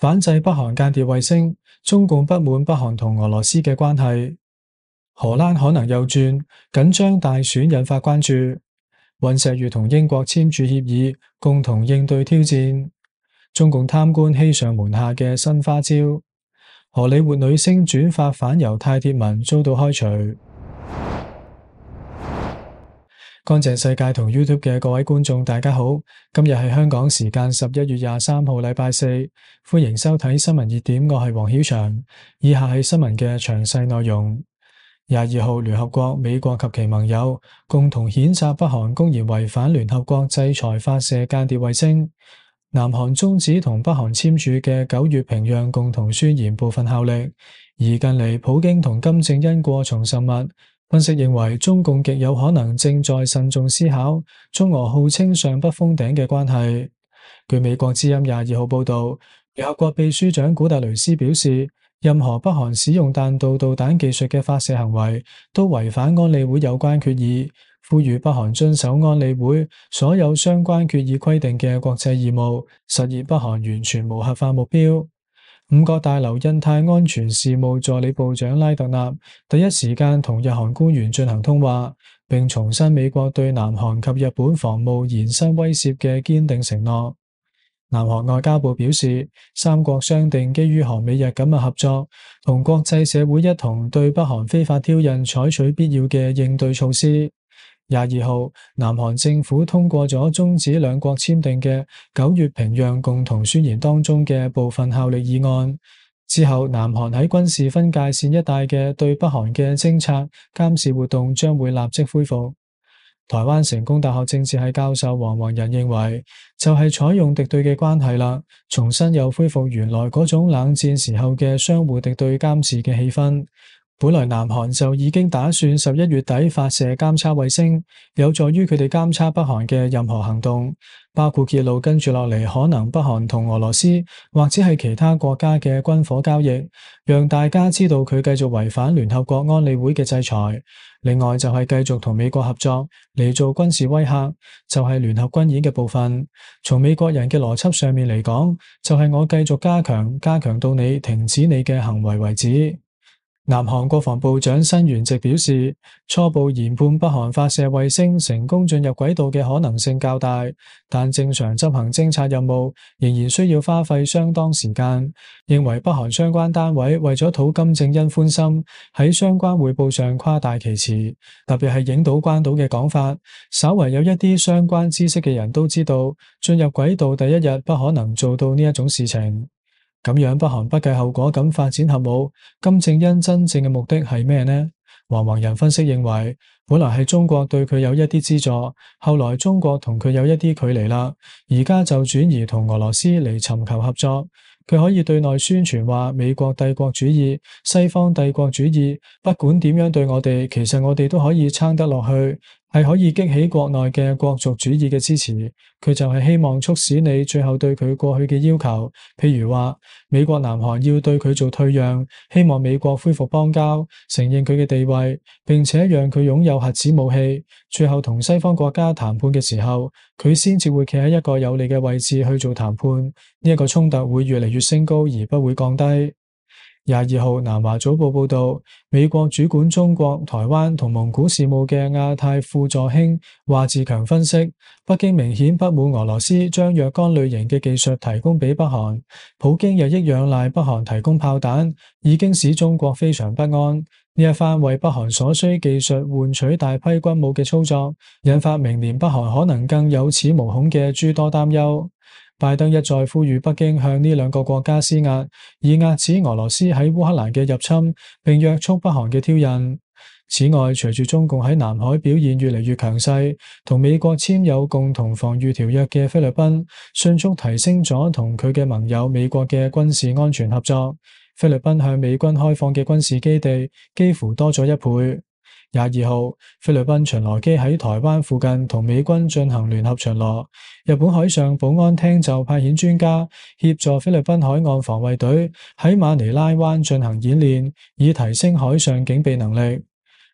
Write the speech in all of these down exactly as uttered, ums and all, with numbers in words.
反制北韓間諜衛星，中共不滿北韓同俄羅斯嘅關係。荷蘭可能右轉，緊張大選引發關注。尹錫悅同英國簽署協議，共同應對挑戰。中共貪官欺上瞞下嘅新花招。荷里活女星轉發反猶太貼文遭到開除。乾淨世界同 YouTube 嘅各位觀眾大家好，今日係香港時間十一月廿三號禮拜四，歡迎收睇新聞熱點，我係黃曉翔。以下係新聞嘅詳細內容。廿二號，聯合國、美國及其盟友共同譴責北韓公然違反聯合國制裁發射間諜衛星。南韓終止同北韓簽署嘅九月平壤共同宣言部分效力，而近嚟普京同金正恩過從甚密。分析認為，中共極有可能正在慎重思考中俄號稱上不封頂嘅關係。據美國之音廿二號報道，聯合國秘書長古特雷斯表示，任何北韓使用彈道導彈技術嘅發射行為都違反安理會有關決議，呼籲北韓遵守安理會所有相關決議規定嘅國際義務，實現北韓完全無核化目標。五角大樓印太安全事務助理部長拉特納第一時間同日韓官員進行通話，並重申美國對南韓及日本防務延伸威懾嘅堅定承諾。南韓外交部表示，三國商定基於韓美日緊密合作，同國際社會一同對北韓非法挑釁採取必要嘅應對措施。廿二號，南韓政府通過咗終止兩國簽訂嘅九月平壤共同宣言當中嘅部分效力議案。之後，南韓喺軍事分界線一帶嘅對北韓嘅偵察監視活動將會立即恢復。台灣成功大學政治系教授黃宏仁認為，就係採用敵對嘅關係啦，重新又恢復原來嗰種冷戰時候嘅相互敵對監視嘅氣氛。本來南韓就已經打算十一月底發射監測衛星，有助於佢哋監測北韓嘅任何行動，包括揭露跟住落嚟可能北韓同俄羅斯或者係其他國家嘅軍火交易，讓大家知道佢繼續違反聯合國安理會嘅制裁。另外就係繼續同美國合作嚟做軍事威嚇，就係聯合軍演嘅部分。從美國人嘅邏輯上面嚟講，就係我繼續加強，加強到你停止你嘅行為為止。南韓國防部長申元直表示，初步研判北韓發射衛星成功進入軌道嘅可能性較大，但正常執行偵察任務仍然需要花費相當時間。認為北韓相關單位為咗討金正恩歡心，喺相關匯報上誇大其詞，特別係影島關島嘅講法，稍為有一啲相關知識嘅人都知道，進入軌道第一日不可能做到呢一種事情。咁樣北韓不計後果咁發展核武，金正恩真正嘅目的係咩呢？黃宏仁分析認為，本來係中國對佢有一啲資助，後來中國同佢有一啲距離啦，而家就轉移同俄羅斯嚟尋求合作。佢可以對內宣傳話美國帝國主義、西方帝國主義，不管點樣對我哋，其實我哋都可以撐得落去，係可以激起國內嘅國族主義嘅支持。佢就係希望促使你最後對佢過去嘅要求，譬如話美國南韓要對佢做退讓，希望美國恢復邦交，承認佢嘅地位，並且讓佢擁有核子武器。最後同西方國家談判嘅時候，佢先至會企喺一個有利嘅位置去做談判。呢一個衝突會越嚟越升高，而不會降低。廿二號，南華早報報道，美國主管中國、台灣同蒙古事務嘅亞太副助卿華志強分析，北京明顯不滿俄羅斯將若干類型嘅技術提供俾北韓，普京日益仰賴北韓提供炮彈，已經使中國非常不安。呢一番為北韓所需技術換取大批軍武嘅操作，引發明年北韓可能更有恃無恐嘅諸多擔憂。拜登一再呼籲北京向呢兩個國家施壓，以壓止俄羅斯喺烏克蘭嘅入侵，並約束北韓嘅挑釁。此外，隨住中共喺南海表現越嚟越強勢，同美國簽有共同防禦條約嘅菲律賓，迅速提升咗同佢嘅盟友美國嘅軍事安全合作。菲律賓向美軍開放嘅軍事基地幾乎多咗一倍。廿二號，菲律賓巡邏機喺台灣附近同美軍進行聯合巡邏，日本海上保安廳就派遣專家協助菲律賓海岸防衛隊喺馬尼拉灣進行演練，以提升海上警備能力。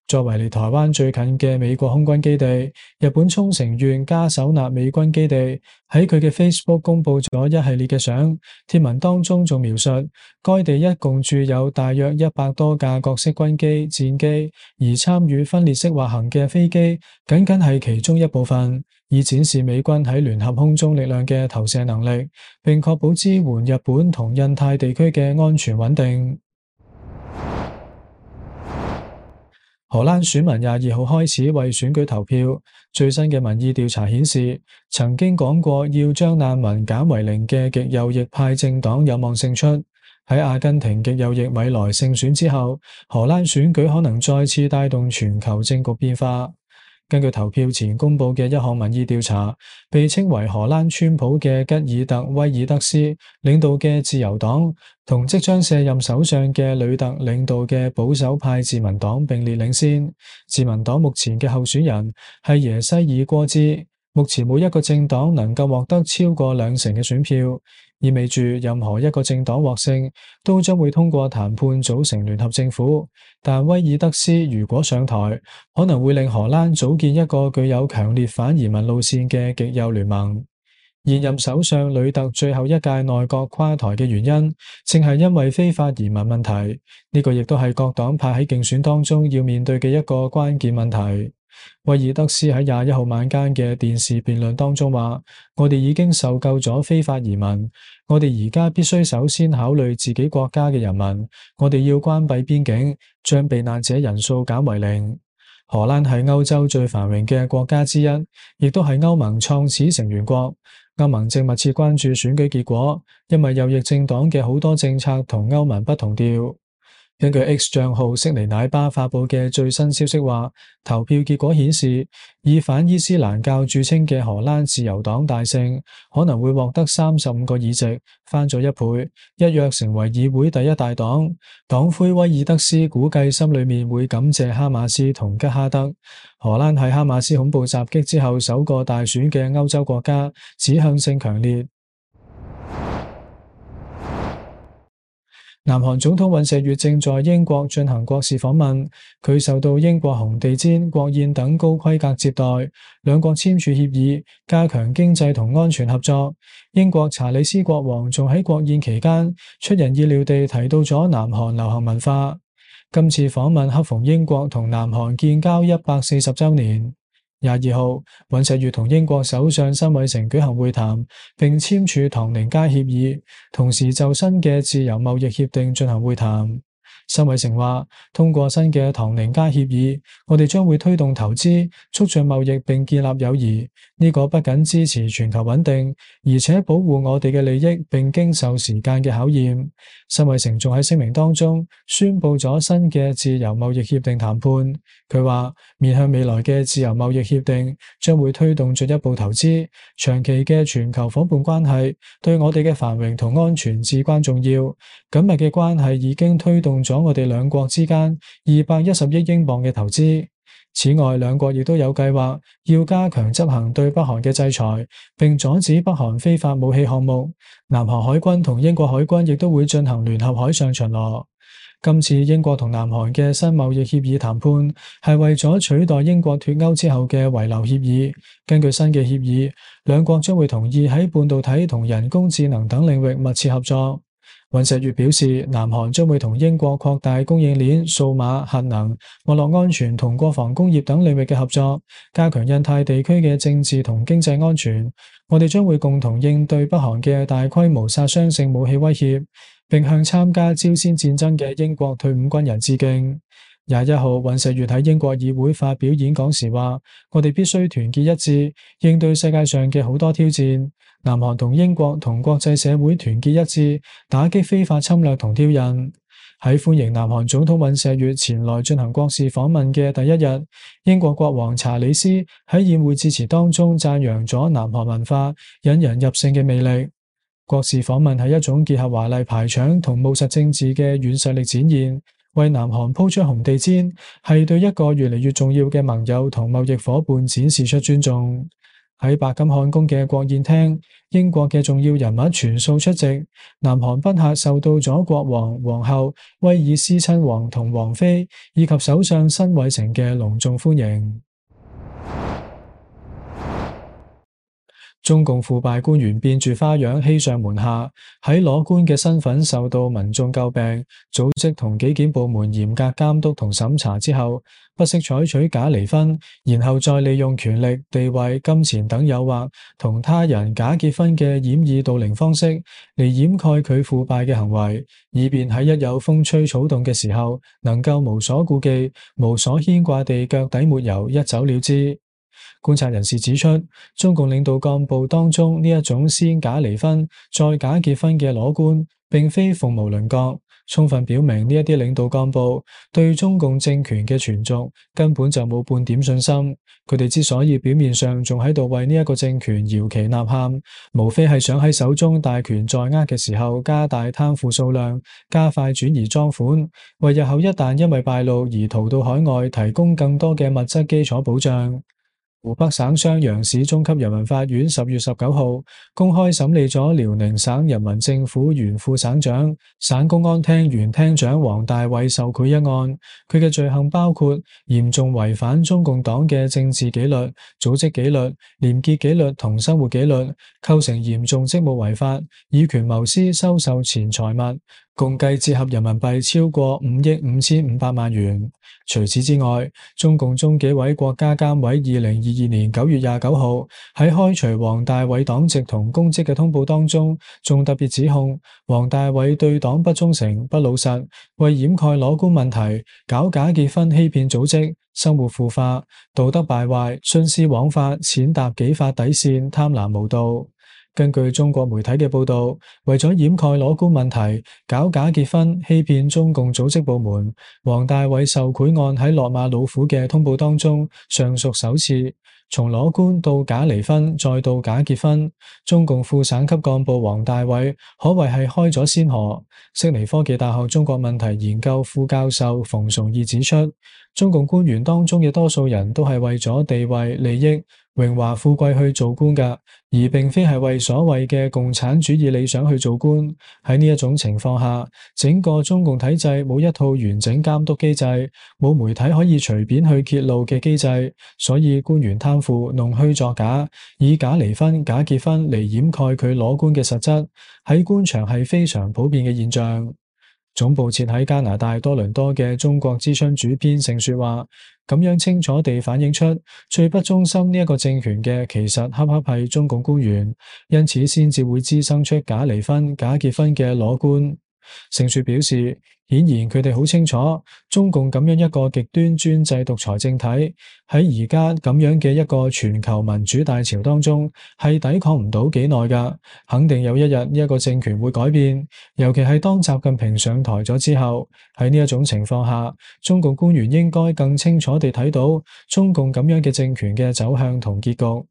作為離台灣最近嘅美國空軍基地，日本沖繩縣嘉手納美軍基地喺佢嘅 Facebook 公佈咗一系列嘅相，貼文當中仲描述該地一共駐有大約一百多架各式軍機、戰機，而參與分列式滑行嘅飛機僅僅係其中一部分，以展示美軍喺聯合空中力量嘅投射能力，並確保支援日本同印太地區嘅安全穩定。荷蘭選民廿二號開始為選舉投票，最新嘅民意調查顯示，曾經講過要將難民減為零嘅極右翼派政黨有望勝出。喺阿根廷極右翼米萊勝選之後，荷蘭選舉可能再次帶動全球政局變化。根據投票前公佈嘅一項民意調查，被稱為荷蘭川普嘅吉爾特威爾德斯領導嘅自由黨，同即將卸任首相嘅呂特領導嘅保守派自民黨並列領先。自民黨目前嘅候選人係耶西爾戈茲，目前冇一個政黨能夠獲得超過兩成嘅選票，意味住任何一個政黨獲勝都將會通過談判組成聯合政府。但威爾德斯如果上台，可能會令荷蘭組建一個具有強烈反移民路線嘅極右聯盟。現任首相呂特最後一屆內閣垮台嘅原因，正係因為非法移民問題，呢個亦都係各黨派喺競選當中要面對嘅一個關鍵問題。威爾德斯喺廿一號晚間嘅電視辯論當中話：我哋已經受夠咗非法移民，我哋而家必須首先考慮自己國家嘅人民，我哋要關閉邊境，將避難者人數減為零。荷蘭係歐洲最繁榮嘅國家之一，亦都係歐盟創始成員國。歐盟正密切關注選舉結果，因為右翼政黨嘅好多政策同歐盟不同調。根據 X 賬號悉尼奶爸發佈嘅最新消息話，投票結果顯示，以反伊斯蘭教著稱嘅荷蘭自由黨大勝，可能會獲得三十五個議席，翻咗一倍，一躍成為議會第一大黨。黨魁威爾德斯估計心裏面會感謝哈馬斯同吉哈德。荷蘭係哈馬斯恐怖襲擊之後首個大選嘅歐洲國家，指向性強烈。南韓總統尹錫悅正在英國進行國事訪問，佢受到英國紅地毯、國宴等高規格接待，兩國簽署協議，加強經濟同安全合作。英國查理斯國王仲喺國宴期間出人意料地提到咗南韓流行文化。今次訪問恰逢英國同南韓建交一百四十週年。廿二號，尹錫悅同英國首相辛偉誠舉行會談，並簽署唐寧街協議，同時就新嘅自由貿易協定進行會談。辛偉誠話：通過新嘅唐寧街協議，我哋將會推動投資、促進貿易並建立友誼。呢個不僅支持全球穩定，而且保護我哋嘅利益，並經受時間嘅考驗。辛偉誠仲喺聲明當中宣布咗新嘅自由貿易協定談判。佢話：面向未來嘅自由貿易協定將會推動進一步投資，長期嘅全球夥伴關係對我哋嘅繁榮同安全至關重要。緊密嘅關係已經推動咗我哋兩國之間二百一十億英鎊嘅投資。此外，兩國亦都有計劃要加強執行對北韓嘅制裁，並阻止北韓非法武器項目。南韓海軍同英國海軍亦都會進行聯合海上巡邏。今次英國同南韓嘅新貿易協議談判係為咗取代英國脫歐之後嘅遺留協議。根據新嘅協議，兩國將會同意喺半導體同人工智能等領域密切合作。尹錫悅表示，南韓將會同英國擴大供應鏈、數碼、核能、網絡安全同國防工業等領域嘅合作，加強印太地區嘅政治同經濟安全。我哋將會共同應對北韓嘅大規模殺傷性武器威脅，並向參加朝鮮戰爭嘅英國退伍軍人致敬。廿一號，尹錫悅喺英國議會發表演講時話：我哋必須團結一致，應對世界上嘅好多挑戰。南韓同英國同國際社會團結一致，打擊非法侵略同挑釁。喺歡迎南韓總統尹錫悅前來進行國事訪問嘅第一日，英國國王查理斯喺宴會致辭當中讚揚咗南韓文化引人入勝嘅魅力。國事訪問係一種結合華麗排場同務實政治嘅軟實力展現，為南韓鋪出紅地毯，係對一個越嚟越重要嘅盟友同貿易夥伴展示出尊重。 喺白金漢宮嘅國宴廳，英國嘅重要人物全數出席，南韓賓客受到咗國王、皇后、威爾斯親王同王妃以及首相辛偉誠嘅隆重歡迎。中共腐敗官員變住花樣欺上瞞下，喺裸官嘅身份受到民眾詬病，組織同紀檢部門嚴格監督同審查之後，不惜採取假離婚，然後再利用權力、地位、金錢等誘惑，同他人假結婚嘅掩耳盜鈴方式嚟掩蓋佢腐敗嘅行為，以便喺一有風吹草動嘅時候，能夠無所顧忌、無所牽掛地腳底抹油，一走了之。觀察人士指出，中共領導幹部當中呢一種先假離婚再假結婚嘅裸官，並非鳳毛麟角，充分表明呢一啲領導幹部對中共政權嘅存續根本就冇半點信心。佢哋之所以表面上仲喺度為呢一個政權搖旗吶喊，無非係想喺手中大權在握嘅時候加大貪腐數量，加快轉移贓款，為日後一旦因為敗露而逃到海外提供更多嘅物質基礎保障。湖北省襄陽市中級人民法院十月十九號公開審理咗遼寧省人民政府原副省長、省公安廳原廳長王大偉受賄一案。佢嘅罪行包括嚴重違反中共黨嘅政治紀律、組織紀律、廉潔紀律同生活紀律，構成嚴重職務違法，以權謀私收受錢財物，共計折合人民幣超過五億五千五百萬元。除此之外，中共中紀委國家監委二零二二年九月廿九號喺開除王大偉黨籍同公職嘅通報當中，仲特別指控王大偉對黨不忠誠、不老實，為掩蓋裸官問題，搞假結婚欺騙組織，生活腐化，道德敗壞，徇私枉法，踐踏紀法底線，貪婪無道。根據中國媒體嘅報道，為咗掩蓋裸官問題，搞假結婚，欺騙中共組織部門，王大偉受賄案喺落馬老虎嘅通報當中，尚屬首次。從裸官到假離婚，再到假結婚，中共副省級幹部王大偉可謂係開咗先河。悉尼科技大學中國問題研究副教授馮崇義指出，中共官員當中嘅多數人都係為咗地位、利益、榮華富貴去做官㗎，而並非係為所謂嘅共產主義理想去做官。喺呢一種情況下，整個中共體制冇一套完整監督機制，冇媒體可以隨便去揭露嘅機制，所以官員貪腐、弄虛作假，以假離婚、假結婚嚟掩蓋佢裸官嘅實質，喺官場係非常普遍嘅現象。總部設喺加拿大多倫多嘅中國之春主編盛雪話，咁樣清楚地反映出最不忠心呢一個政權嘅，其實恰恰係中共官員，因此先至會滋生出假離婚、假結婚嘅裸官。盛雪表示，顯然佢哋好清楚，中共咁樣一個極端專制獨裁政體，喺而家咁樣嘅一個全球民主大潮當中，係抵抗唔到幾耐噶。肯定有一日呢一個政權會改變，尤其係當習近平上台咗之後，喺呢一種情況下，中共官員應該更清楚地睇到中共咁樣嘅政權嘅走向同結局。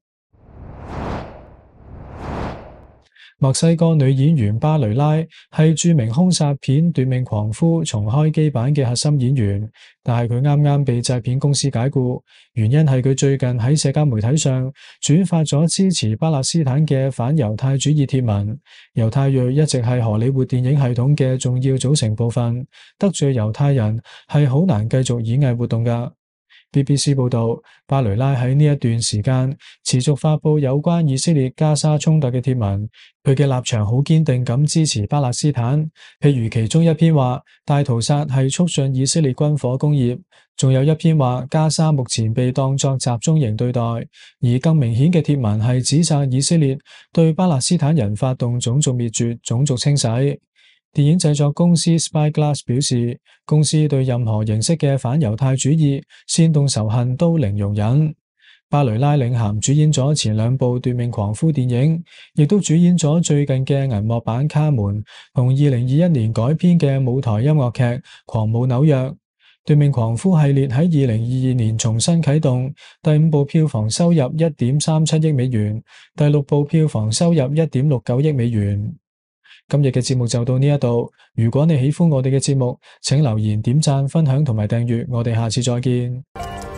墨西哥女演員巴雷拉係著名兇殺片《奪命狂夫》重開機版嘅核心演員，但係佢啱啱被製片公司解僱，原因係佢最近喺社交媒體上轉發咗支持巴勒斯坦嘅反猶太主義貼文。猶太裔一直係荷里活電影系統嘅重要組成部分，得罪猶太人係好難繼續演藝活動㗎。B B C 報道，巴雷拉喺呢一段時間持續發佈有關以色列加沙衝突嘅貼文，佢嘅立場好堅定咁支持巴勒斯坦。譬如其中一篇話，大屠殺係促進以色列軍火工業，仲有一篇話加沙目前被當作集中營對待，而更明顯嘅貼文係指責以色列對巴勒斯坦人發動種族滅絕、種族清洗。電影製作公司 Spyglass 表示，公司對任何形式嘅反猶太主義、煽動仇恨都零容忍。巴雷拉領銜主演咗前兩部《奪命狂夫》電影，亦都主演咗最近嘅銀幕版《卡門》同二零二一年改編嘅舞台音樂劇《狂舞紐約》。《奪命狂夫》系列喺二零二二年重新啟動，第五部票房收入一點三七億美元，第六部票房收入一點六九億美元。今日嘅節目就到呢一度，如果你喜歡我哋嘅節目，請留言、點讚、分享同埋訂閱，我哋下次再見。